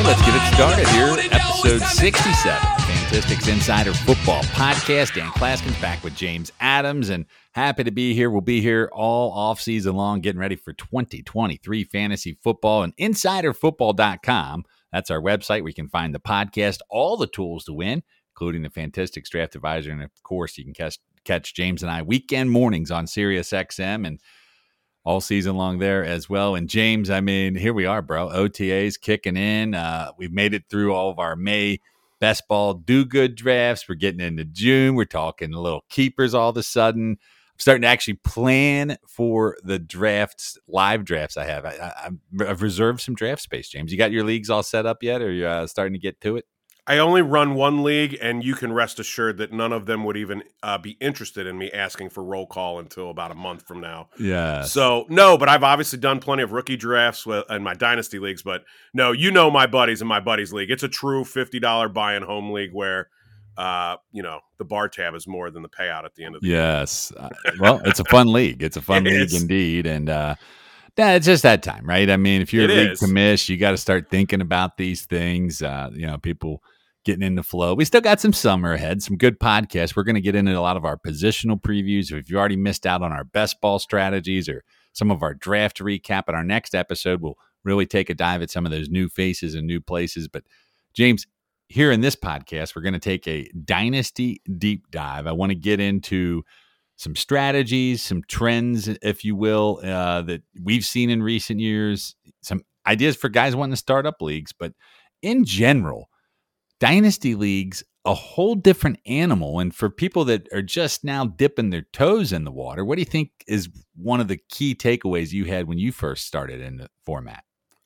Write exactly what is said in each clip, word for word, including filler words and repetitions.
let's get it started here. Episode sixty-seven, Fantastics Insider Football Podcast. Dan Claskin's back with James Adams, and happy to be here. We'll be here all off-season long, getting ready for twenty twenty-three fantasy football. And insider football dot com, that's our website where you can find the podcast, all the tools to win, including the Fantastics Draft Advisor. And, of course, you can catch, catch James and I weekend mornings on Sirius X M and all season long there as well. And James, I mean, here we are, bro. O T As kicking in. Uh, we've made it through all of our May best ball do-good drafts. We're getting into June. We're talking little keepers all of a sudden. I'm starting to actually plan for the drafts, live drafts I have. I, I, I've reserved some draft space, James. You got your leagues all set up yet, or are you uh, starting to get to it? I only run one league, and you can rest assured that none of them would even uh, be interested in me asking for roll call until about a month from now. Yeah. So, no, but I've obviously done plenty of rookie drafts with, in my dynasty leagues. But, no, you know my buddies in my buddies league. It's a true fifty dollars buy-in home league where, uh, you know, the bar tab is more than the payout at the end of the yes. year. Yes. Uh, well, it's a fun league. It's a fun it league is. indeed. And, uh, yeah, it's just that time, right? I mean, if you're It a league is. commish, you got to start thinking about these things. Uh, you know, people getting in the flow. We still got some summer ahead, some good podcasts. We're going to get into a lot of our positional previews. If you already missed out on our best ball strategies or some of our draft recap, in our next episode, we'll really take a dive at some of those new faces and new places. But James, here in this podcast, we're going to take a dynasty deep dive. I want to get into some strategies, some trends, if you will, uh, that we've seen in recent years, some ideas for guys wanting to start up leagues. But in general, dynasty leagues, a whole different animal. And for people that are just now dipping their toes in the water, what do you think is one of the key takeaways you had when you first started in the format?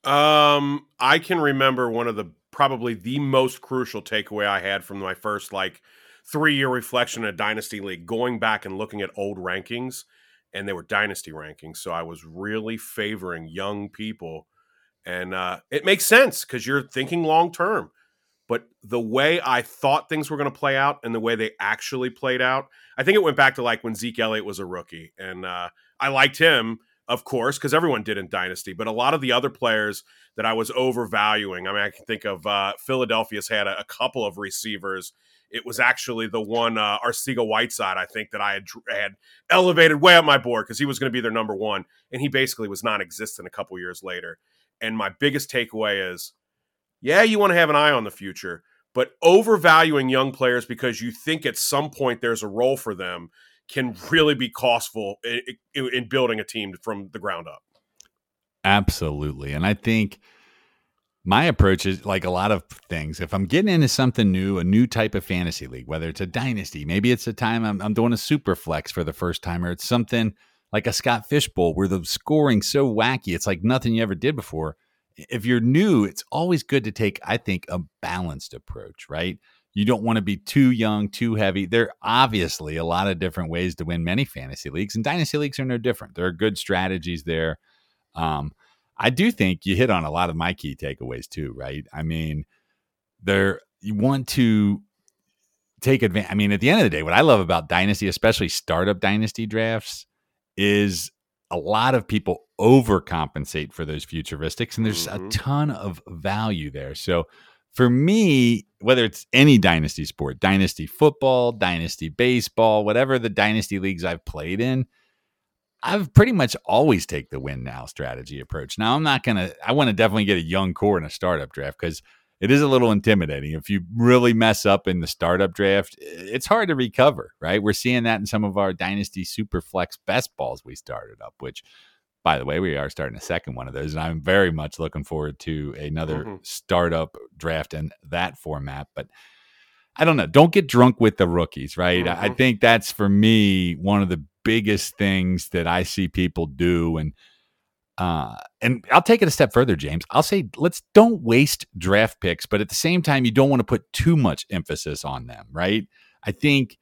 Um, I can remember one of the probably the most crucial takeaway I had from my first like three-year reflection in a dynasty league, going back and looking at old rankings, and they were dynasty rankings. So I was really favoring young people. And uh, it makes sense because you're thinking long-term. But the way I thought things were going to play out and the way they actually played out, I think it went back to like when Zeke Elliott was a rookie. And uh, I liked him, of course, because everyone did in Dynasty. But a lot of the other players that I was overvaluing, I mean, I can think of uh, Philadelphia's had a, a couple of receivers. It was actually the one, uh, Arcega-Whiteside, I think, that I had, had elevated way up my board because he was going to be their number one. And he basically was non-existent a couple years later. And my biggest takeaway is, yeah, you want to have an eye on the future, but overvaluing young players because you think at some point there's a role for them can really be costful in, in building a team from the ground up. Absolutely. And I think my approach is like a lot of things. If I'm getting into something new, a new type of fantasy league, whether it's a dynasty, maybe it's a time I'm, I'm doing a super flex for the first time, or it's something like a Scott Fish Bowl where the scoring's so wacky, it's like nothing you ever did before. If you're new, it's always good to take, I think, a balanced approach, right? You don't want to be too young, too heavy. There are obviously a lot of different ways to win many fantasy leagues, and dynasty leagues are no different. There are good strategies there. Um, I do think you hit on a lot of my key takeaways too, right? I mean, there you want to take advantage. I mean, at the end of the day, what I love about dynasty, especially startup dynasty drafts, is a lot of people overcompensate for those futuristics, and there's mm-hmm. a ton of value there. So for me, whether it's any dynasty sport, dynasty football, dynasty baseball, whatever the dynasty leagues I've played in, I've pretty much always take the win now strategy approach. Now, I'm not going to, I want to definitely get a young core in a startup draft because it is a little intimidating. If you really mess up in the startup draft, it's hard to recover, right? We're seeing that in some of our dynasty super flex best balls we started up, which, by the way, we are starting a second one of those. And I'm very much looking forward to another mm-hmm. startup draft in that format. But I don't know. Don't get drunk with the rookies, right? Mm-hmm. I think that's, for me, one of the biggest things that I see people do. And Uh, and I'll take it a step further, James. I'll say, let's don't waste draft picks, but at the same time, you don't want to put too much emphasis on them, right? I think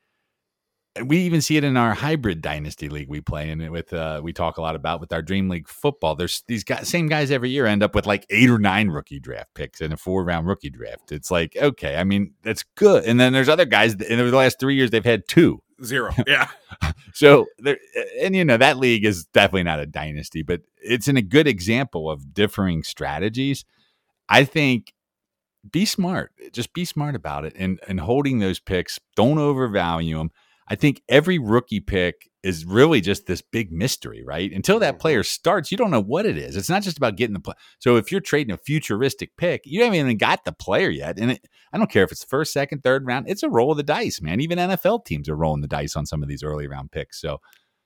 we even see it in our hybrid dynasty league we play in it with, uh, we talk a lot about with our Dream League football. There's these guys, same guys every year end up with like eight or nine rookie draft picks in a four round rookie draft. It's like, okay, I mean, that's good. And then there's other guys that in the last three years, they've had two. Zero. Yeah. So there, and you know, that league is definitely not a dynasty, but it's in a good example of differing strategies. I think be smart. Just be smart about it and and holding those picks. Don't overvalue them. I think every rookie pick is really just this big mystery, right? Until that player starts, you don't know what it is. It's not just about getting the play. So if you're trading a futuristic pick, you haven't even got the player yet. And it, I don't care if it's first, second, third round. It's a roll of the dice, man. Even N F L teams are rolling the dice on some of these early round picks. So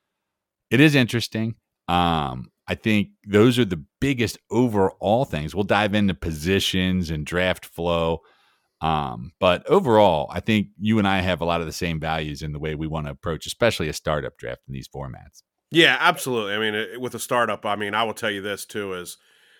it is interesting. Um, I think those are the biggest overall things. We'll dive into positions and draft flow. Um, but overall, I think you and I have a lot of the same values in the way we want to approach, especially a startup draft in these formats. Yeah, absolutely. I mean, it, with a startup, I mean, I will tell you this too, is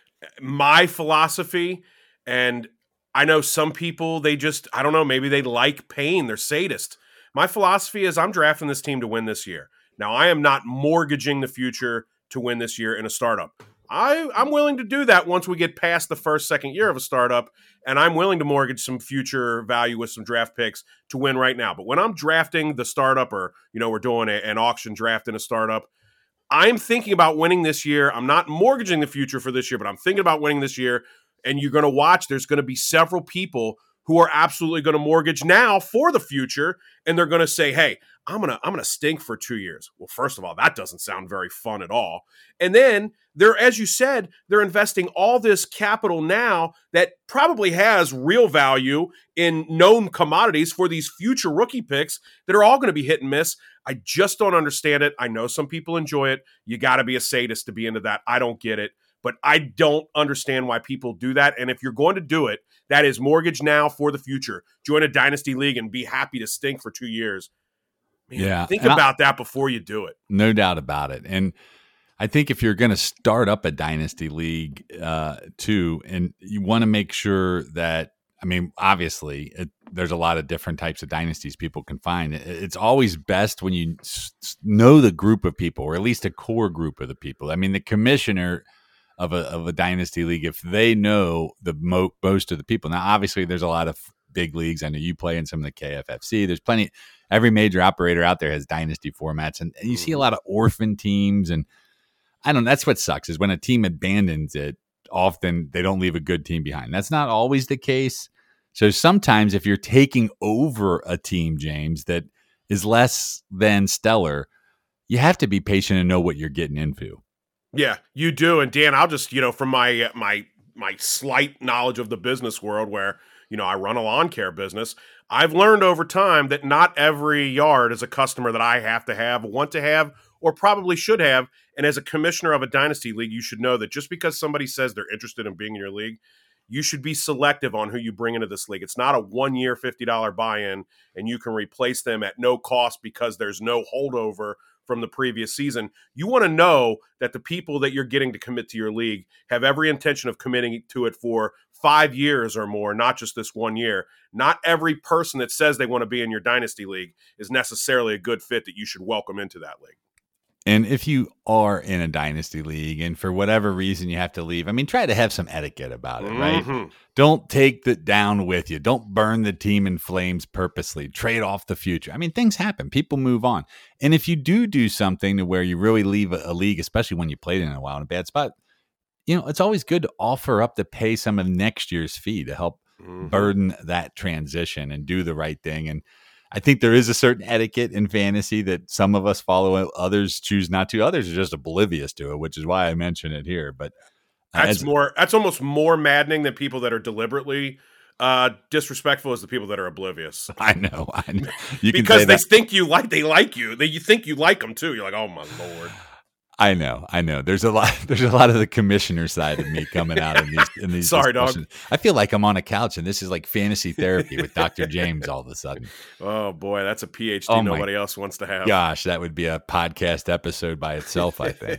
my philosophy, and I know some people, they just, I don't know, maybe they like pain. They're sadist. My philosophy is I'm drafting this team to win this year. Now, I am not mortgaging the future to win this year in a startup. I, I'm willing to do that once we get past the first, second year of a startup, and I'm willing to mortgage some future value with some draft picks to win right now. But when I'm drafting the startup, or, you know, we're doing a, an auction draft in a startup, I'm thinking about winning this year. I'm not mortgaging the future for this year, but I'm thinking about winning this year. And you're going to watch, there's going to be several people who are absolutely going to mortgage now for the future, and they're going to say, hey, I'm going to I'm going to stink for two years. Well, first of all, that doesn't sound very fun at all. And then they're, as you said, they're investing all this capital now that probably has real value in known commodities for these future rookie picks that are all going to be hit and miss. I just don't understand it. I know some people enjoy it. You got to be a sadist to be into that. I don't get it. But I don't understand why people do that. And if you're going to do it, that is mortgage now for the future. Join a dynasty league and be happy to stink for two years. Man, yeah. Think and about I, that before you do it. No doubt about it. And I think if you're going to start up a dynasty league uh, too, and you want to make sure that, I mean, obviously, it, there's a lot of different types of dynasties people can find. It, it's always best when you s- know the group of people, or at least a core group of the people. I mean, the commissioner of a of a dynasty league, if they know the mo- most of the people. Now, obviously, there's a lot of big leagues. I know you play in some of the K F F C. There's plenty. Every major operator out there has dynasty formats, and, and you see a lot of orphan teams. And I don't know. That's what sucks, is when a team abandons it, often they don't leave a good team behind. That's not always the case. So sometimes if you're taking over a team, James, that is less than stellar, you have to be patient and know what you're getting into. Yeah, you do. And Dan, I'll just, you know, from my my my slight knowledge of the business world, where, you know, I run a lawn care business, I've learned over time that not every yard is a customer that I have to have, want to have, or probably should have. And as a commissioner of a dynasty league, you should know that just because somebody says they're interested in being in your league, you should be selective on who you bring into this league. It's not a one-year fifty dollars buy-in, and you can replace them at no cost because there's no holdover from the previous season. You want to know that the people that you're getting to commit to your league have every intention of committing to it for five years or more, not just this one year. Not every person that says they want to be in your dynasty league is necessarily a good fit that you should welcome into that league. And if you are in a dynasty league and for whatever reason you have to leave, I mean, try to have some etiquette about it, right? Mm-hmm. Don't take it down with you. Don't burn the team in flames purposely. Trade off the future. I mean, things happen. People move on. And if you do do something to where you really leave a, a league, especially when you played in a while in a bad spot, you know, it's always good to offer up to pay some of next year's fee to help mm-hmm. burden that transition and do the right thing. And I think there is a certain etiquette in fantasy that some of us follow, others choose not to. Others are just oblivious to it, which is why I mention it here. But uh, that's as, more that's almost more maddening than people that are deliberately uh, disrespectful as the people that are oblivious. I know, I know. You because can they that. think you like they like you. They you think you like them too. You're like, oh my Lord. I know, I know. There's a lot. There's a lot of the commissioner side of me coming out in these. In these Sorry, dog. I feel like I'm on a couch, and this is like fantasy therapy with Doctor James. All of a sudden, oh boy, that's a P H D oh nobody else wants to have. Gosh, that would be a podcast episode by itself. I think.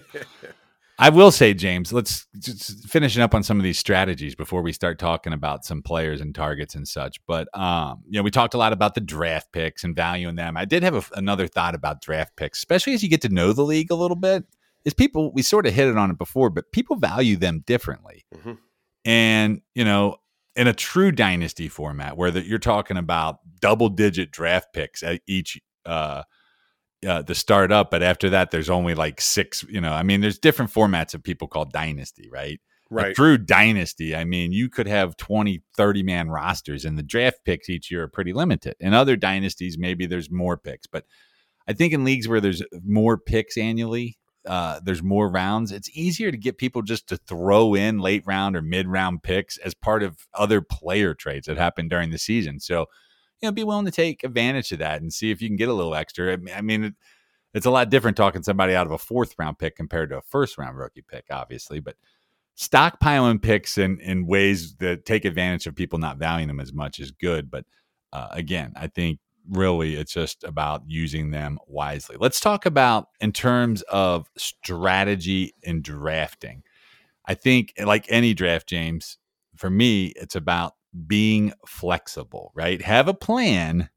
I will say, James, let's just finishing up on some of these strategies before we start talking about some players and targets and such. But um, you know, we talked a lot about the draft picks and valuing them. I did have a, another thought about draft picks, especially as you get to know the league a little bit. Is people, we sort of hit it on it before, but people value them differently. Mm-hmm. And, you know, in a true dynasty format where the, you're talking about double digit draft picks at each, uh, uh, the start up, but after that, there's only like six, you know, I mean, there's different formats of people called dynasty, right? Right. A true dynasty, I mean, you could have twenty, thirty man rosters, and the draft picks each year are pretty limited. In other dynasties, maybe there's more picks. But I think in leagues where there's more picks annually, uh, there's more rounds, it's easier to get people just to throw in late round or mid round picks as part of other player trades that happen during the season. So, you know, be willing to take advantage of that and see if you can get a little extra. I mean, it, it's a lot different talking somebody out of a fourth round pick compared to a first round rookie pick, obviously. But stockpiling picks in, in ways that take advantage of people not valuing them as much is good. But uh, again, I think really it's just about using them wisely. Let's talk about in terms of strategy in drafting. I think like any draft, James, for me, it's about being flexible, right? Have a plan,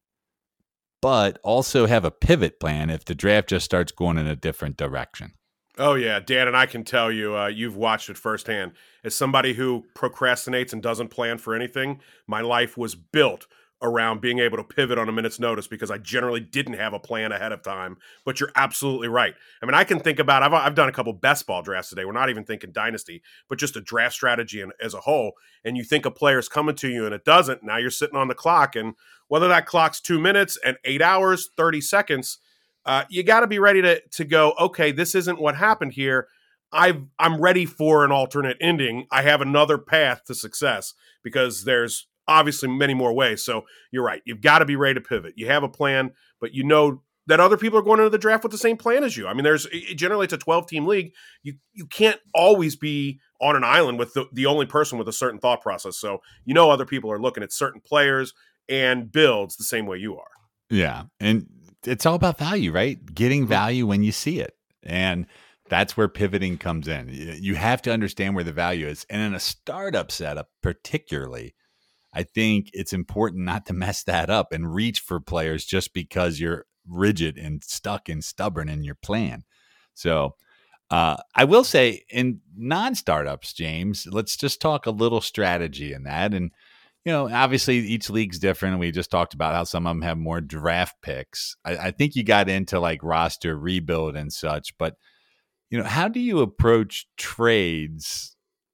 but also have a pivot plan if the draft just starts going in a different direction. Oh, yeah, Dan, and I can tell you, uh, you've watched it firsthand. As somebody who procrastinates and doesn't plan for anything, my life was built around being able to pivot on a minute's notice because I generally didn't have a plan ahead of time. But you're absolutely right. I mean, I can think about, I've, I've done a couple best ball drafts today. We're not even thinking dynasty, but just a draft strategy and, as a whole. And you think a player's coming to you and it doesn't. Now you're sitting on the clock. And whether that clock's two minutes and eight hours, thirty seconds, Uh, you got to be ready to to go, okay, this isn't what happened here. I've, I'm ready for an alternate ending. I have another path to success because there's obviously many more ways. So you're right. You've got to be ready to pivot. You have a plan, but you know that other people are going into the draft with the same plan as you. I mean, there's generally it's a twelve-team league. You you can't always be on an island with the, the only person with a certain thought process. So you know other people are looking at certain players and builds the same way you are. Yeah, and it's all about value, right? Getting value when you see it. And that's where pivoting comes in. You have to understand where the value is. And in a startup setup, particularly, I think it's important not to mess that up and reach for players just because you're rigid and stuck and stubborn in your plan. So uh, I will say in non-startups, James, let's just talk a little strategy in that. And you know, obviously each league's different. We just talked about how some of them have more draft picks. I, I think you got into like roster rebuild and such, but you know, how do you approach trades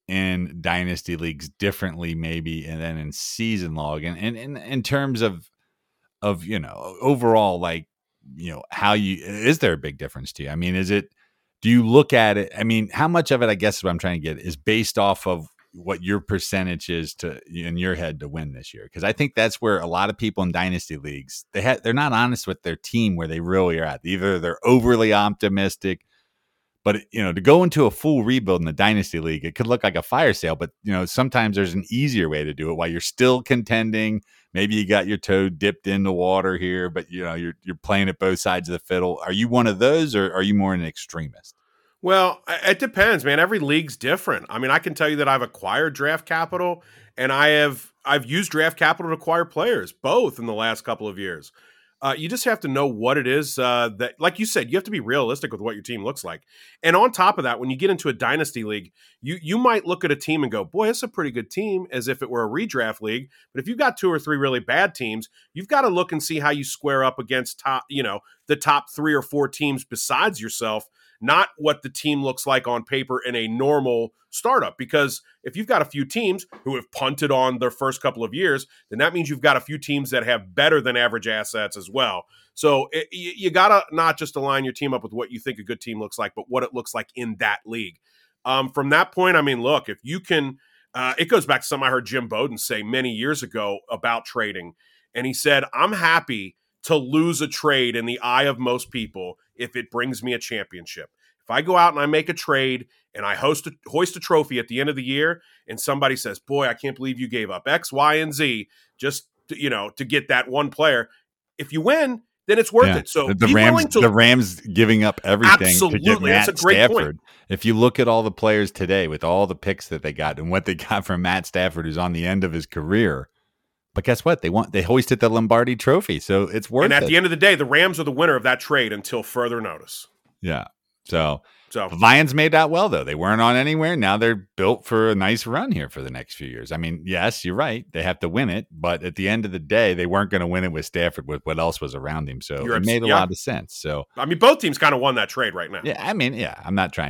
in dynasty leagues differently, maybe, and then in season log, and and, and in terms of of you know overall, like you know, how you is there a big difference to you? I mean, is it? Do you look at it? I mean, how much of it, I guess, is what I'm trying to get is based off of what your percentage is to in your head to win this year. Because I think that's where a lot of people in dynasty leagues, they ha- they're not honest with their team where they really are at. Either they're overly optimistic, but you know, to go into a full rebuild in the dynasty league, it could look like a fire sale, but you know, sometimes there's an easier way to do it while you're still contending. Maybe you got your toe dipped in the water here, but you know, you're, you're playing at both sides of the fiddle. Are you one of those, or are you more an extremist? Well, it depends, man. Every league's different. I mean, I can tell you that I've acquired draft capital and I have I've used draft capital to acquire players, both in the last couple of years. Uh, you just have to know what it is uh, that, like you said, you have to be realistic with what your team looks like. And on top of that, when you get into a dynasty league, you you might look at a team and go, boy, it's a pretty good team, as if it were a redraft league. But if you've got two or three really bad teams, you've got to look and see how you square up against top, you know, the top three or four teams besides yourself. Not what the team looks like on paper in a normal startup. Because if you've got a few teams who have punted on their first couple of years, then that means you've got a few teams that have better than average assets as well. So it, you, you got to not just align your team up with what you think a good team looks like, but what it looks like in that league. Um, from that point, I mean, look, if you can, uh, it goes back to something I heard Jim Bowden say many years ago about trading. And he said, I'm happy to lose a trade in the eye of most people if it brings me a championship. If I go out and I make a trade and I host a, hoist a trophy at the end of the year and somebody says, boy, I can't believe you gave up X, Y, and Z just to, you know, to get that one player. If you win, then it's worth yeah. it. So the Rams, to, the Rams giving up everything absolutely. to get Matt That's a great Stafford. Point. If you look at all the players today with all the picks that they got and what they got from Matt Stafford, who's on the end of his career, but guess what? They want they hoisted the Lombardi Trophy, so it's worth it. And at it. the end of the day, the Rams are the winner of that trade until further notice. Yeah. So, so the Lions made that well, though. They weren't on anywhere. Now they're built for a nice run here for the next few years. I mean, yes, you're right. They have to win it, but at the end of the day, they weren't going to win it with Stafford with what else was around him. So you're it made a yeah. lot of sense. So I mean, both teams kind of won that trade right now. Yeah, I mean, yeah, I'm not trying to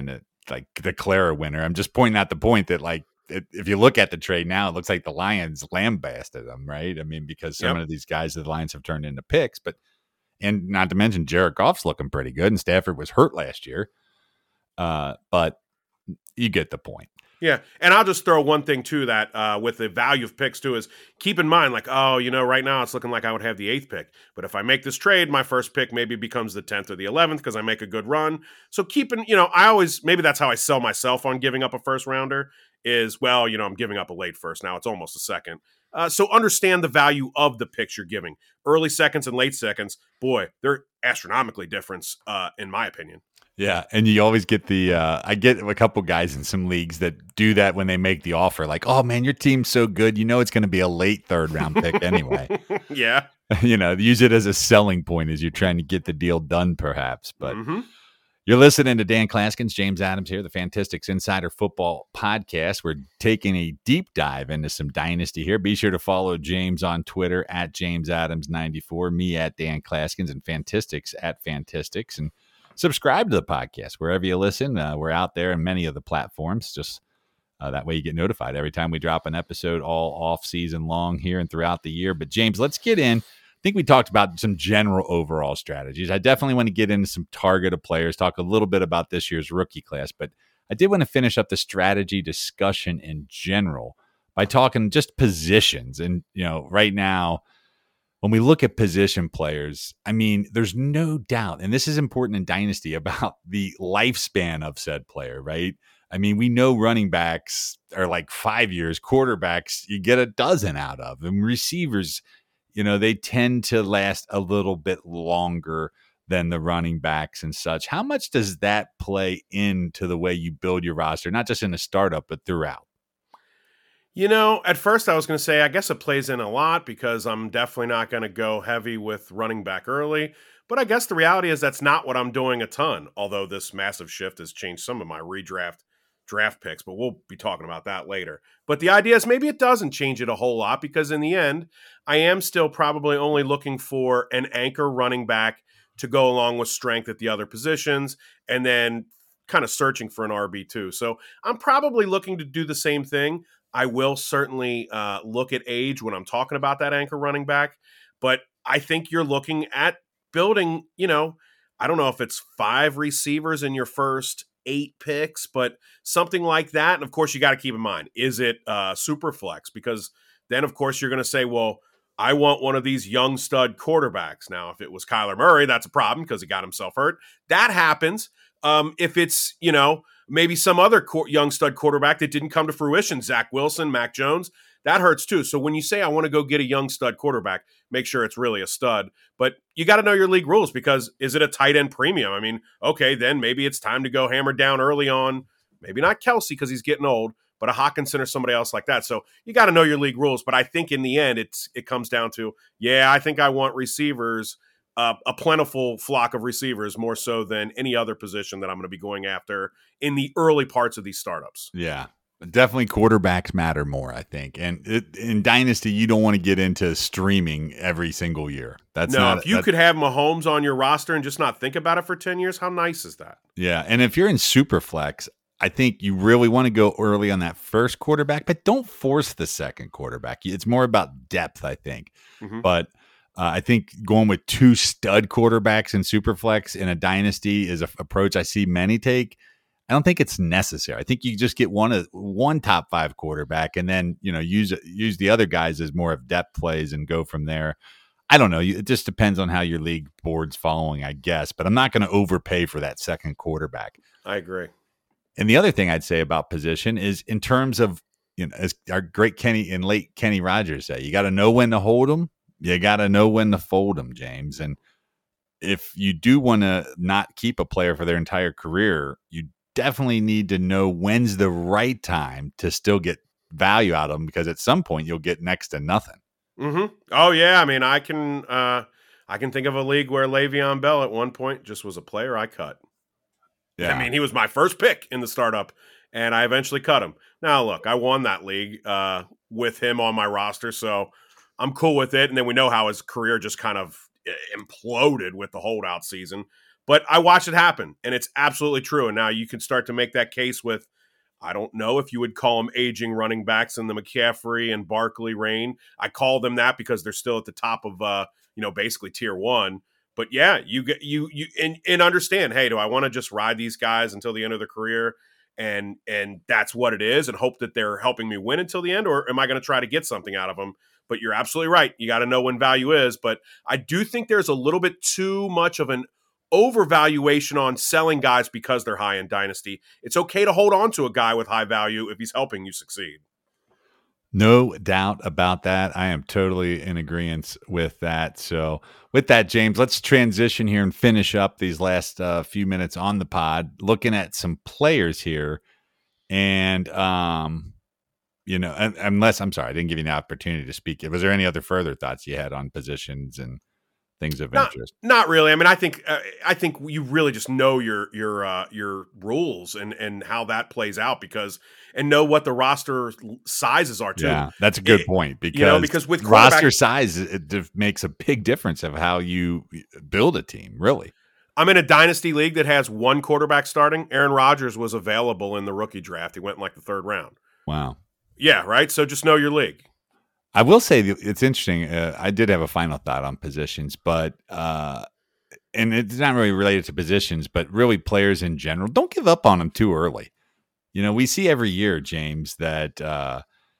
like declare a winner. I'm just pointing out the point that like it, if you look at the trade now, it looks like the Lions lambasted them, right? I mean, because some Yep. of these guys that the Lions have turned into picks, but and not to mention Jared Goff's looking pretty good, and Stafford was hurt last year. Uh, but you get the point. Yeah, and I'll just throw one thing too that uh, with the value of picks too is keep in mind, like, oh, you know, right now it's looking like I would have the eighth pick, but if I make this trade, my first pick maybe becomes the tenth or the eleventh because I make a good run. So keeping, you know, I always maybe that's how I sell myself on giving up a first rounder is, well, you know, I'm giving up a late first now; it's almost a second. Uh, so understand the value of the picks you're giving. Early seconds and late seconds, boy, they're astronomically different, uh, in my opinion. Yeah, and you always get the uh, I get a couple guys in some leagues that do that when they make the offer, like, oh man, your team's so good, you know it's going to be a late third round pick anyway. Yeah, you know, use it as a selling point as you're trying to get the deal done, perhaps. But mm-hmm. You're listening to Dan Claskins, James Adams here, the Fantistics Insider Football Podcast. We're taking a deep dive into some dynasty here. Be sure to follow James on Twitter at James Adams ninety-four, me at Dan Claskins, and Fantistics at Fantistics, and subscribe to the podcast wherever you listen. Uh, we're out there in many of the platforms. Just uh, that way you get notified every time we drop an episode all off season long here and throughout the year. But James, let's get in. I think we talked about some general overall strategies. I definitely want to get into some targeted players, talk a little bit about this year's rookie class, but I did want to finish up the strategy discussion in general by talking just positions. And, you know, right now, when we look at position players, I mean, there's no doubt, and this is important in Dynasty, about the lifespan of said player, right? I mean, we know running backs are like five years, quarterbacks, you get a dozen out of, and receivers, you know, they tend to last a little bit longer than the running backs and such. How much does that play into the way you build your roster, not just in a startup, but throughout? You know, at first I was going to say, I guess it plays in a lot because I'm definitely not going to go heavy with running back early. But I guess the reality is that's not what I'm doing a ton, although this massive shift has changed some of my redraft draft picks, but we'll be talking about that later. But the idea is maybe it doesn't change it a whole lot because in the end, I am still probably only looking for an anchor running back to go along with strength at the other positions and then kind of searching for an R B two. So I'm probably looking to do the same thing. I will certainly uh, look at age when I'm talking about that anchor running back, but I think you're looking at building, you know, I don't know if it's five receivers in your first eight picks, but something like that. And of course, you got to keep in mind, is it uh, super flex? Because then, of course, you're going to say, well, I want one of these young stud quarterbacks. Now, if it was Kyler Murray, that's a problem because he got himself hurt. That happens. Um, if it's, you know, maybe some other co- young stud quarterback that didn't come to fruition, Zach Wilson, Mac Jones, that hurts too. So when you say I want to go get a young stud quarterback, make sure it's really a stud. But you got to know your league rules because is it a tight end premium? I mean, okay, then maybe it's time to go hammer down early on, maybe not Kelsey because he's getting old, but a Hawkinson or somebody else like that. So you got to know your league rules. But I think in the end, it's it comes down to, yeah, I think I want receivers, uh, a plentiful flock of receivers more so than any other position that I'm going to be going after in the early parts of these startups. Yeah. Definitely quarterbacks matter more, I think. And it, in Dynasty, you don't want to get into streaming every single year. That's no, not, if you that, could have Mahomes on your roster and just not think about it for ten years, how nice is that? Yeah. And if you're in Superflex, I think you really want to go early on that first quarterback, but don't force the second quarterback. It's more about depth, I think. Mm-hmm. But uh, I think going with two stud quarterbacks in Superflex in a Dynasty is an approach I see many take. I don't think it's necessary. I think you just get one of one top five quarterback and then, you know, use use the other guys as more of depth plays and go from there. I don't know. It just depends on how your league board's following, I guess. But I'm not going to overpay for that second quarterback. I agree. And the other thing I'd say about position is in terms of, you know, as our great Kenny and late Kenny Rogers say, you got to know when to hold them. You got to know when to fold them, James. And if you do want to not keep a player for their entire career, you definitely need to know when's the right time to still get value out of them, because at some point you'll get next to nothing. Mm-hmm. Oh yeah. I mean, I can, uh, I can think of a league where Le'Veon Bell at one point just was a player I cut. Yeah. I mean, he was my first pick in the startup and I eventually cut him. Now look, I won that league, uh, with him on my roster. So I'm cool with it. And then we know how his career just kind of imploded with the holdout season. But I watched it happen, and it's absolutely true. And now you can start to make that case with, I don't know if you would call them aging running backs in the McCaffrey and Barkley reign. I call them that because they're still at the top of, uh, you know, basically tier one. But yeah, you get you you and, and understand. Hey, do I want to just ride these guys until the end of their career, and and that's what it is, and hope that they're helping me win until the end, or am I going to try to get something out of them? But you're absolutely right. You got to know when value is. But I do think there's a little bit too much of an overvaluation on selling guys because they're high in dynasty. It's okay to hold on to a guy with high value if he's helping you succeed. No doubt about that. I am totally in agreement with that. So with that, James, let's transition here and finish up these last uh, few minutes on the pod, looking at some players here. And, um, you know, unless, I'm sorry, I didn't give you the opportunity to speak. Was there any other further thoughts you had on positions and things of not, interest? Not really. I mean, I think uh, I think you really just know your your uh, your rules and and how that plays out, because and know what the roster sizes are too. Yeah, that's a good it, point, because you know, because with roster size, it, it makes a big difference of how you build a team. Really, I'm in a dynasty league that has one quarterback starting. Aaron Rodgers was available in the rookie draft. He went in like the third round. Wow. Yeah, right. So just know your league. I will say it's interesting. Uh, I did have a final thought on positions, but uh, and it's not really related to positions, but really players in general. Don't give up on them too early. You know, we see every year, James, that uh,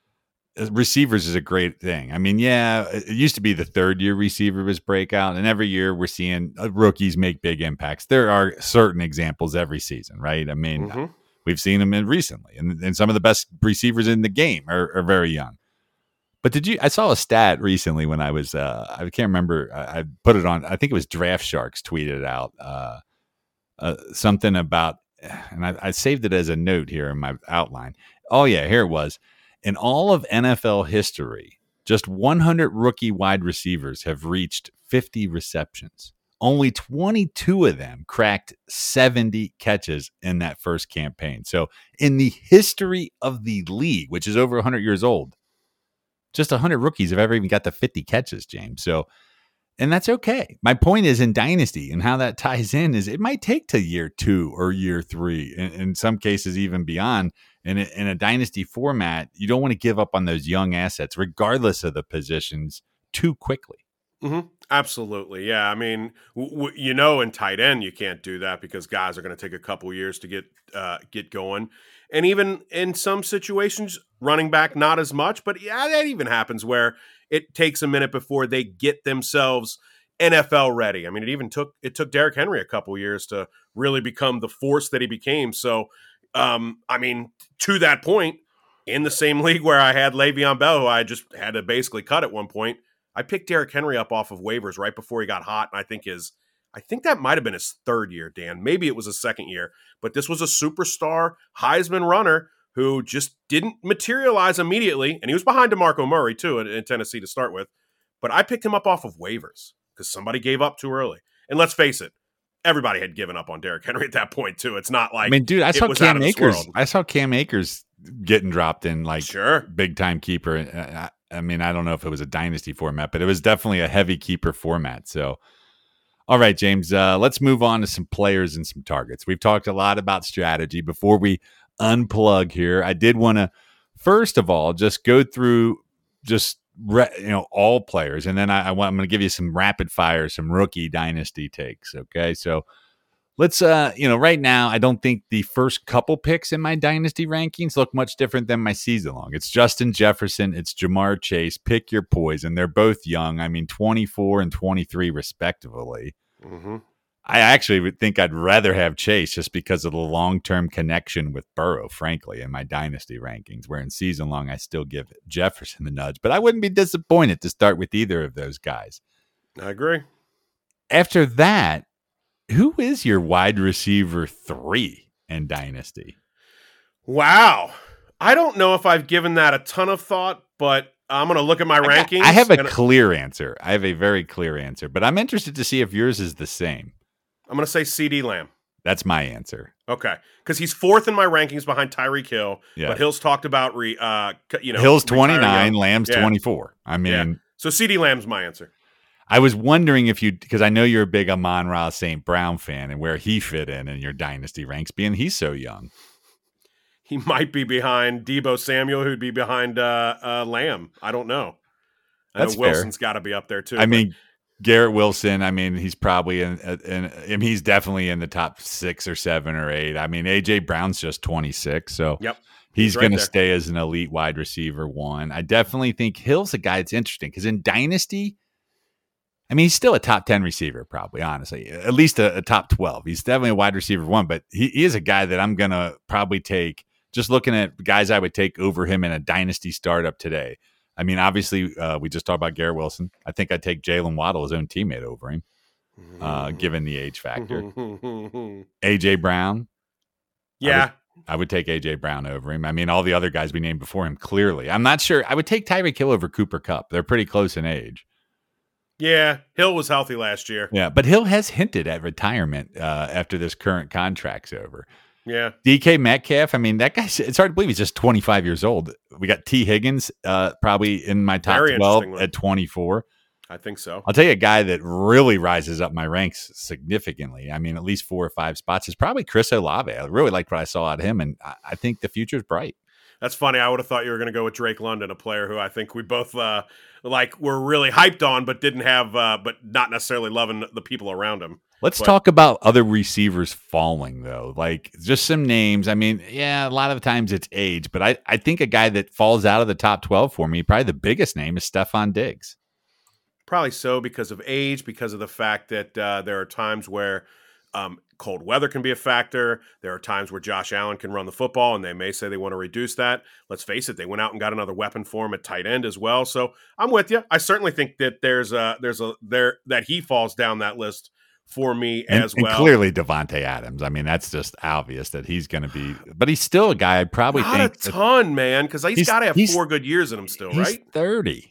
receivers is a great thing. I mean, yeah, it used to be the third year receiver was breakout, and every year we're seeing rookies make big impacts. There are certain examples every season, right? I mean, mm-hmm. we've seen them in recently, and, and some of the best receivers in the game are, are very young. But did you? I saw a stat recently when I was. Uh, I can't remember. I, I put it on. I think it was Draft Sharks tweeted out uh, uh, something about, and I, I saved it as a note here in my outline. Oh yeah, here it was. In all of N F L history, just one hundred rookie wide receivers have reached fifty receptions. Only twenty-two of them cracked seventy catches in that first campaign. So in the history of the league, which is over one hundred years old, just one hundred rookies have ever even got to fifty catches, James. So, and that's okay. My point is in Dynasty, and how that ties in is it might take to year two or year three, in, in some cases even beyond. In a, in a Dynasty format, you don't want to give up on those young assets, regardless of the positions, too quickly. Mm-hmm. Absolutely. Yeah. I mean, w- w- you know, in tight end, you can't do that because guys are going to take a couple years to get uh, get going. And even in some situations, running back, not as much. But yeah, that even happens where it takes a minute before they get themselves N F L ready. I mean, it even took it took Derrick Henry a couple years to really become the force that he became. So, um, I mean, to that point, in the same league where I had Le'Veon Bell, who I just had to basically cut at one point, I picked Derrick Henry up off of waivers right before he got hot, and I think his, I think that might have been his third year, Dan. Maybe it was his second year, but this was a superstar Heisman runner who just didn't materialize immediately, and he was behind DeMarco Murray too in, in Tennessee to start with. But I picked him up off of waivers because somebody gave up too early. And let's face it, everybody had given up on Derrick Henry at that point too. It's not like I mean, dude, I saw Cam Akers. I saw Cam Akers getting dropped in like sure. big time keeper. I, I mean, I don't know if it was a dynasty format, but it was definitely a heavy keeper format. So, all right, James, uh, let's move on to some players and some targets. We've talked a lot about strategy. Before we unplug here, I did want to, first of all, just go through just re- you know all players, and then I, I want I'm going to give you some rapid fire, some rookie dynasty takes. Okay, so. Let's, uh, you know, right now, I don't think the first couple picks in my dynasty rankings look much different than my season long. It's Justin Jefferson. It's Jamar Chase. Pick your poison. They're both young. I mean, twenty-four and twenty-three respectively. Mm-hmm. I actually would think I'd rather have Chase just because of the long-term connection with Burrow, frankly, in my dynasty rankings, where in season long, I still give Jefferson the nudge. But I wouldn't be disappointed to start with either of those guys. I agree. After that, who is your wide receiver three in Dynasty? Wow. I don't know if I've given that a ton of thought, but I'm going to look at my I rankings. Got, I have a clear answer. I have a very clear answer, but I'm interested to see if yours is the same. I'm going to say CeeDee Lamb. That's my answer. Okay. Because he's fourth in my rankings behind Tyreek Hill, yeah. but Hill's talked about, re, uh, you know. Hill's twenty-nine, Lamb's yeah. twenty-four. I mean. Yeah. So CeeDee Lamb's my answer. I was wondering if you, because I know you're a big Amon-Ra Saint Brown fan, and where he fit in in your dynasty ranks, being he's so young. He might be behind Deebo Samuel, who'd be behind uh, uh, Lamb. I don't know. I That's know Wilson's got to be up there too. I but- mean, Garrett Wilson, I mean, he's probably in, in, in, he's definitely in the top six or seven or eight. I mean, A J Brown's just twenty-six, so yep. he's, He's right going to there. stay as an elite wide receiver one. I definitely think Hill's a guy that's interesting because in Dynasty, I mean, he's still a top ten receiver, probably, honestly, at least a, a top twelve. He's definitely a wide receiver one, but he, he is a guy that I'm going to probably take, just looking at guys I would take over him in a Dynasty startup today. I mean, obviously, uh, we just talked about Garrett Wilson. I think I'd take Jalen Waddle, his own teammate, over him, uh, given the age factor. A J Brown. Yeah. I would, I would take A J Brown over him. I mean, all the other guys we named before him, clearly. I'm not sure. I would take Tyreek Hill over Cooper Kupp. They're pretty close in age. Yeah. Hill was healthy last year. Yeah, but Hill has hinted at retirement uh, after this current contract's over. Yeah. D K Metcalf, I mean, that guy's, it's hard to believe he's just twenty-five years old. We got T. Higgins uh, probably in my top Very twelve interesting one. at twenty-four. I think so. I'll tell you a guy that really rises up my ranks significantly. I mean, at least four or five spots is probably Chris Olave. I really liked what I saw out of him, and I, I think the future's bright. That's funny. I would have thought you were going to go with Drake London, a player who I think we both uh, like were really hyped on, but didn't have, uh, but not necessarily loving the people around him. Let's But- talk about other receivers falling, though. Like, just some names. I mean, yeah, a lot of the times it's age, but I, I think a guy that falls out of the top twelve for me, probably the biggest name, is Stephon Diggs. Probably so because of age, because of the fact that uh, there are times where um, cold weather can be a factor. There are times where Josh Allen can run the football, and they may say they want to reduce that. Let's face it, they went out and got another weapon for him at tight end as well. So I'm with you. I certainly think that there's a there's a there that he falls down that list for me And, as and well. clearly Devontae Adams. I mean, that's just obvious that he's going to be, but he's still a guy I'd probably Not think a that ton, man, because he's, He's- got to have he's- four good years in him still, he's right? thirty.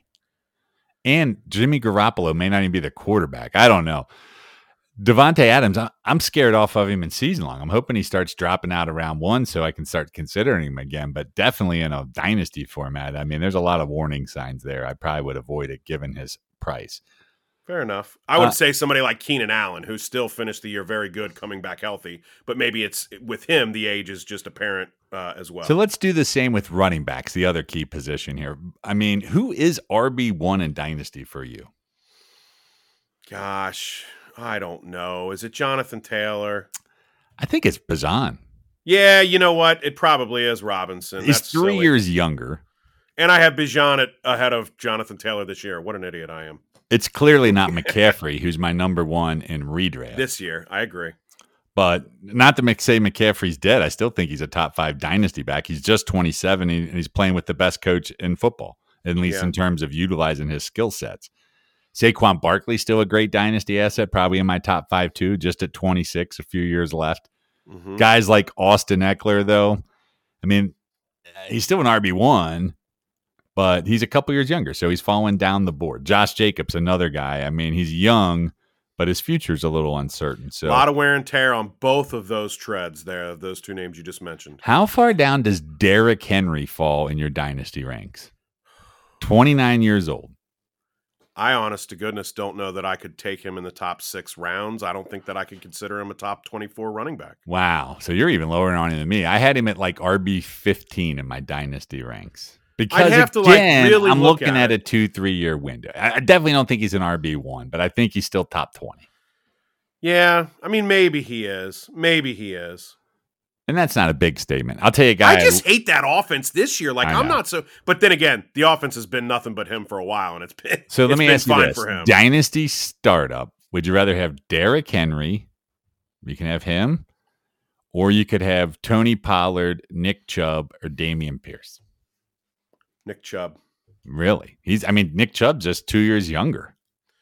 And Jimmy Garoppolo may not even be the quarterback. I don't know. Devontae Adams, I- I'm scared off of him in season long. I'm hoping he starts dropping out around one so I can start considering him again, but definitely in a dynasty format. I mean, there's a lot of warning signs there. I probably would avoid it given his price. Fair enough. I would Uh, say somebody like Keenan Allen, who still finished the year very good, coming back healthy, but maybe it's with him the age is just apparent uh, as well. So let's do the same with running backs, the other key position here. I mean, who is R B one in dynasty for you? Gosh, I don't know. Is it Jonathan Taylor? I think it's Bazan. Yeah, you know what? It probably is Robinson. He's That's three silly. years younger. And I have Bijan at, ahead of Jonathan Taylor this year. What an idiot I am. It's clearly not McCaffrey, who's my number one in redraft. This year, I agree. But not to make, say McCaffrey's dead. I still think he's a top five dynasty back. He's just twenty-seven, and he's playing with the best coach in football, at least Yeah. in terms of utilizing his skill sets. Saquon Barkley, still a great dynasty asset, probably in my top five too, just at twenty-six, a few years left. Mhm. Guys like Austin Eckler, though, I mean, he's still an R B one, but he's a couple years younger, so he's falling down the board. Josh Jacobs, another guy. I mean, he's young, but his future's a little uncertain. So, A lot of wear and tear on both of those treads there, of those two names you just mentioned. how far down does Derrick Henry fall in your dynasty ranks? twenty-nine years old. I, honest to goodness, don't know that I could take him in the top six rounds. I don't think that I could consider him a top twenty-four running back. Wow. So you're even lower on him than me. I had him at like R B fifteen in my dynasty ranks. Because have to, like, again, really I'm look looking at at a it. two, three year window. I I definitely don't think he's an R B one, but I think he's still top twenty. Yeah, I mean, maybe he is. Maybe he is. And that's not a big statement. I'll tell you a guy. I just hate that offense this year. Like, I I'm know. not so. But then again, the offense has been nothing but him for a while, and it's been so let it's me been ask you fine this. for him. Dynasty startup. Would you rather have Derrick Henry? You can have him. Or you could have Tony Pollard, Nick Chubb, or Damian Pierce. Nick Chubb. Really? He's I mean, Nick Chubb's just two years younger.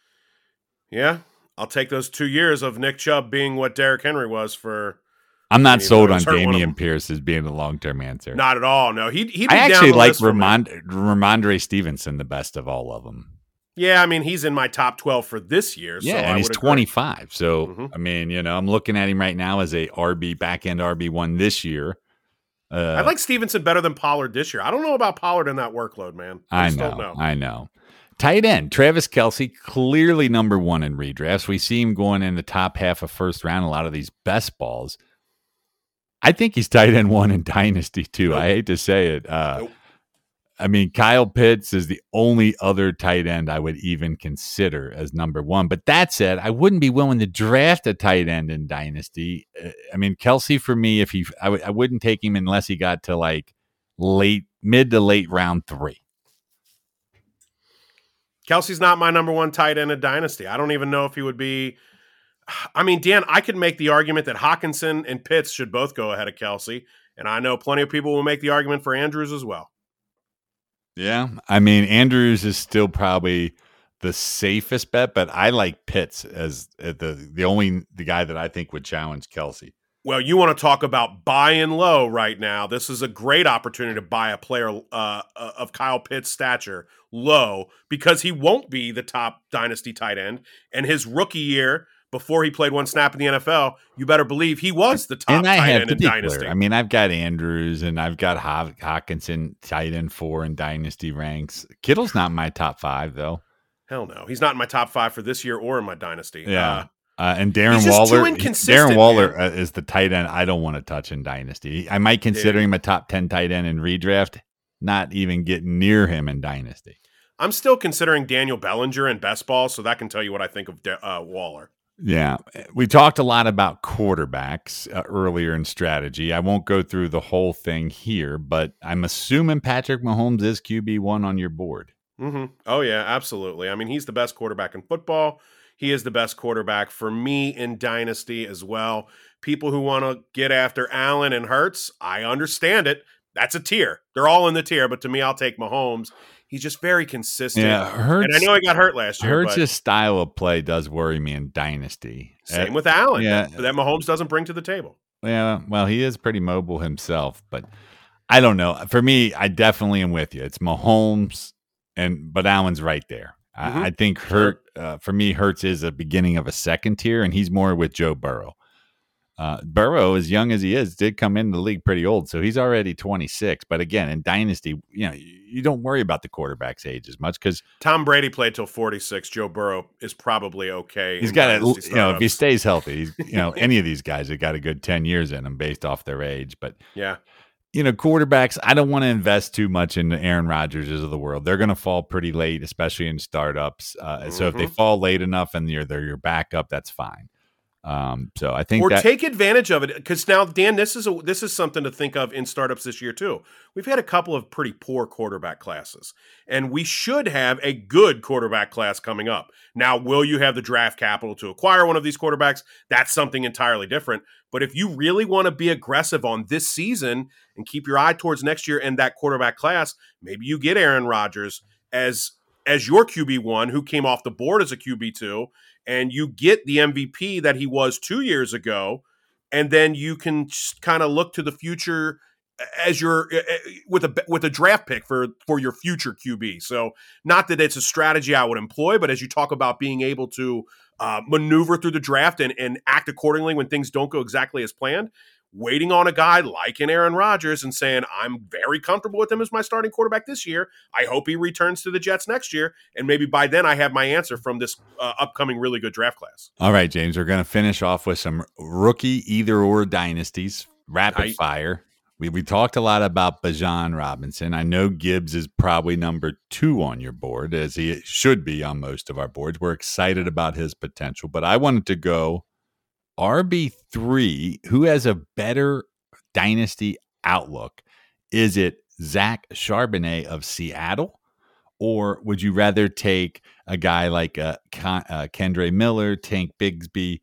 Yeah, I'll take those two years of Nick Chubb being what Derrick Henry was for. I'm not He sold on was hurt one of Damian them. Pierce as being the long term answer. Not at all. No, he'd he'd be I down actually the like list for me. Ramond- Ramondre Stevenson the best of all of them. Yeah, I mean, he's in my top twelve for this year. Yeah, so and I he's would agree. twenty-five. So, Mhm. I mean, you know, I'm looking at him right now as a R B, back end R B one this year. Uh, I like Stevenson better than Pollard this year. I don't know about Pollard in that workload, man. I, I just know, don't know. I know. Tight end, Travis Kelce, clearly number one in redrafts. We see him going in the top half of first round, a lot of these best balls. I think he's tight end one in Dynasty, too. Nope. I hate to say it. Uh, nope. I mean, Kyle Pitts is the only other tight end I would even consider as number one. But that said, I wouldn't be willing to draft a tight end in Dynasty. I mean, Kelce, for me, if he, I, w- I wouldn't take him unless he got to like late, mid to late round three. Kelce's not my number one tight end in Dynasty. I don't even know if he would be. I mean, Dan, I could make the argument that Hockenson and Pitts should both go ahead of Kelce, and I know plenty of people will make the argument for Andrews as well. Yeah, I mean, Andrews is still probably the safest bet, but I like Pitts as the the only the guy that I think would challenge Kelce. Well, you want to talk about buying low right now. This is a great opportunity to buy a player uh, of Kyle Pitts' stature low because he won't be the top Dynasty tight end. And his rookie year, before he played one snap in the N F L, you better believe he was the top and I tight have end in Dynasty. I mean, I've got Andrews and I've got Ho- Hockenson tight end four in Dynasty ranks. Kittle's not in my top five, though. Hell no. He's not in my top five for this year or in my Dynasty. Yeah. Uh, Uh, and Darren Waller, Darren Waller uh, is the tight end I don't want to touch in Dynasty. I might consider Dude. him a top ten tight end in redraft, not even get near him in Dynasty. I'm still considering Daniel Bellinger in best ball, so that can tell you what I think of uh, Waller. Yeah, we talked a lot about quarterbacks uh, earlier in strategy. I won't go through the whole thing here, but I'm assuming Patrick Mahomes is Q B one on your board. Mm-hmm. Oh, yeah, absolutely. I mean, he's the best quarterback in football. He is the best quarterback for me in Dynasty as well. People who want to get after Allen and Hurts, I understand it. That's a tier. They're all in the tier, but to me, I'll take Mahomes. He's just very consistent. Yeah, Hurts, and I know he got hurt last year. Hurts' style of play does worry me in Dynasty. Same uh, with Allen. Yeah, that, that Mahomes doesn't bring to the table. Yeah, well, he is pretty mobile himself, but I don't know. For me, I definitely am with you. It's Mahomes, and but Allen's right there. Mm-hmm. I, I think Hurt uh, for me, Hurts is a beginning of a second tier, and he's more with Joe Burrow. Uh, Burrow, as young as he is, did come into the league pretty old, so he's already twenty-six. But again, in Dynasty, you know, you, you don't worry about the quarterback's age as much because Tom Brady played till forty-six. Joe Burrow is probably okay. He's got a, you know, if he stays healthy, he's, you know, any of these guys have got a good ten years in them based off their age. But yeah. You know, quarterbacks, I don't want to invest too much in the Aaron Rodgerses of the world. They're going to fall pretty late, especially in startups. Uh, mm-hmm. So if they fall late enough and you're, they're your backup, that's fine. Um, so I think or that, take advantage of it because now, Dan, this is a, this is something to think of in startups this year too. We've had a couple of pretty poor quarterback classes, and we should have a good quarterback class coming up. Now, will you have the draft capital to acquire one of these quarterbacks? That's something entirely different. But if you really want to be aggressive on this season and keep your eye towards next year and that quarterback class, maybe you get Aaron Rodgers as as your Q B one who came off the board as a Q B two, and you get the M V P that he was two years ago, and then you can kind of look to the future as your with a with a draft pick for for your future Q B. So not that it's a strategy I would employ, but as you talk about being able to uh, maneuver through the draft and, and act accordingly when things don't go exactly as planned, waiting on a guy like an Aaron Rodgers and saying, I'm very comfortable with him as my starting quarterback this year. I hope he returns to the Jets next year. And maybe by then I have my answer from this uh, upcoming really good draft class. All right, James, we're going to finish off with some rookie either or dynasties, rapid I, fire. We we talked a lot about Bijan Robinson. I know Gibbs is probably number two on your board, as he should be on most of our boards. We're excited about his potential, but I wanted to go R B three, who has a better dynasty outlook? Is it Zach Charbonnet of Seattle? Or would you rather take a guy like uh, Ken- uh, Kendre Miller, Tank Bigsby,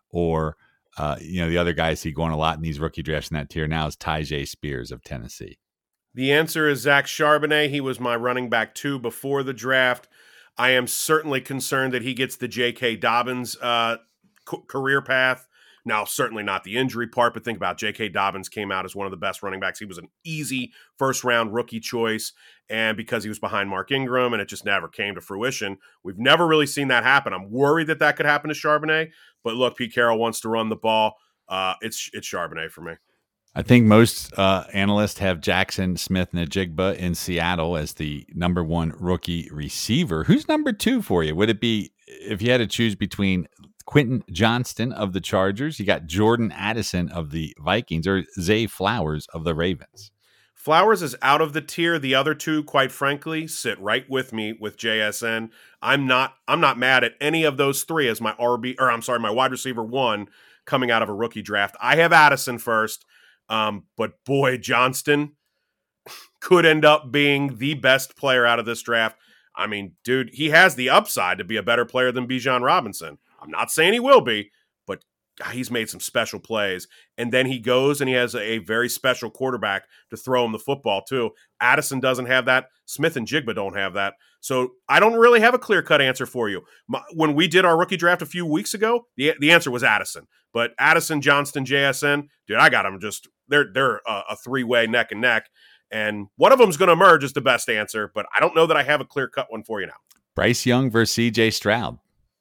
or uh, you know the other guys see going a lot in these rookie drafts in that tier now is Tyjae Spears of Tennessee? The answer is Zach Charbonnet. He was my running back two before the draft. I am certainly concerned that he gets the J K. Dobbins uh, c- career path. Now, certainly not the injury part, but think about J K. Dobbins came out as one of the best running backs. He was an easy first-round rookie choice, and because he was behind Mark Ingram and it just never came to fruition, we've never really seen that happen. I'm worried that that could happen to Charbonnet, but look, Pete Carroll wants to run the ball. Uh, it's it's Charbonnet for me. I think most uh, analysts have Jackson Smith-Njigba in Seattle as the number one rookie receiver. Who's number two for you? Would it be, if you had to choose between Quentin Johnston of the Chargers, you got Jordan Addison of the Vikings, or Zay Flowers of the Ravens? Flowers is out of the tier. The other two, quite frankly, sit right with me with J S N. I'm not I'm not mad at any of those three as my R B, or I'm sorry, my wide receiver one coming out of a rookie draft. I have Addison first, um, but boy, Johnston could end up being the best player out of this draft. I mean, dude, he has the upside to be a better player than Bijan Robinson. I'm not saying he will be, but he's made some special plays. And then he goes and he has a very special quarterback to throw him the football too. Addison doesn't have that. Smith-Njigba don't have that. So I don't really have a clear-cut answer for you. My, when we did our rookie draft a few weeks ago, the, the answer was Addison. But Addison, Johnston, J S N, dude, I got them just, they're, they're a, a three-way neck and neck. And one of them's going to emerge as the best answer, but I don't know that I have a clear-cut one for you now. Bryce Young versus C J Stroud.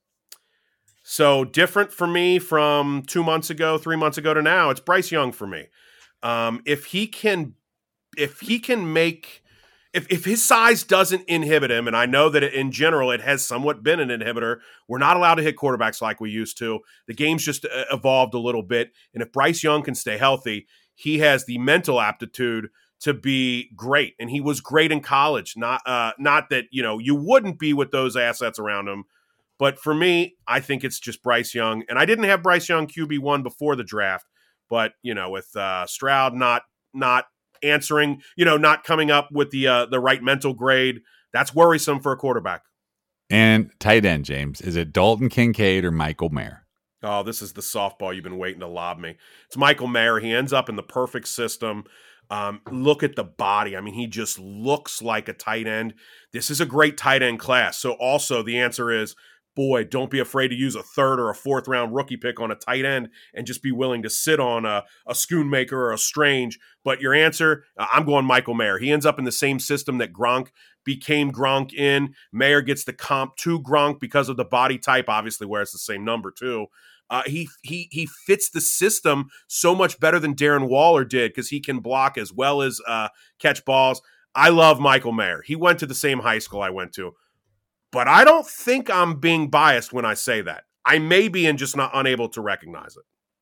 So different for me from two months ago, three months ago to now. It's Bryce Young for me. Um, if he can, if he can make, if if his size doesn't inhibit him, and I know that in general it has somewhat been an inhibitor. We're not allowed to hit quarterbacks like we used to. The game's just evolved a little bit, and if Bryce Young can stay healthy, he has the mental aptitude to be great, and he was great in college. Not uh, not that you know you wouldn't be with those assets around him. But for me, I think it's just Bryce Young. And I didn't have Bryce Young Q B one before the draft. But, you know, with uh, Stroud not not answering, you know, not coming up with the uh, the right mental grade, that's worrisome for a quarterback. And tight end, James, is it Dalton Kincaid or Michael Mayer? Oh, this is the softball you've been waiting to lob me. It's Michael Mayer. He ends up in the perfect system. Um, look at the body. I mean, he just looks like a tight end. This is a great tight end class. So also the answer is, boy, don't be afraid to use a third or a fourth round rookie pick on a tight end and just be willing to sit on a, a Schoonmaker or a Strange. But your answer, uh, I'm going Michael Mayer. He ends up in the same system that Gronk became Gronk in. Mayer gets the comp to Gronk because of the body type, obviously wears the same number too. Uh, he he he fits the system so much better than Darren Waller did because he can block as well as uh, catch balls. I love Michael Mayer. He went to the same high school I went to. But I don't think I'm being biased when I say that. I may be and just not unable to recognize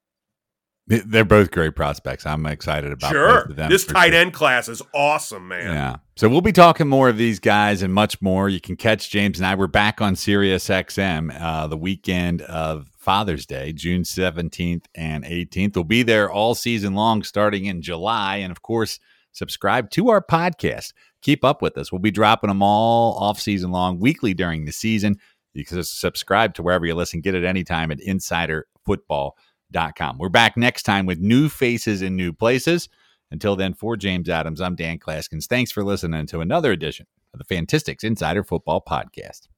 it. They're both great prospects. I'm excited about sure. both of them. This tight sure. end class is awesome, man. Yeah. So we'll be talking more of these guys and much more. You can catch James and I. We're back on Sirius X M uh, the weekend of Father's Day, June seventeenth and eighteenth. We'll be there all season long, starting in July. And of course, subscribe to our podcast. Keep up with us. We'll be dropping them all off season long, weekly during the season. You can subscribe to wherever you listen. Get it anytime at insider football dot com. We're back next time with new faces in new places. Until then, for James Adams, I'm Dan Claskins. Thanks for listening to another edition of the Fantistics Insider Football Podcast.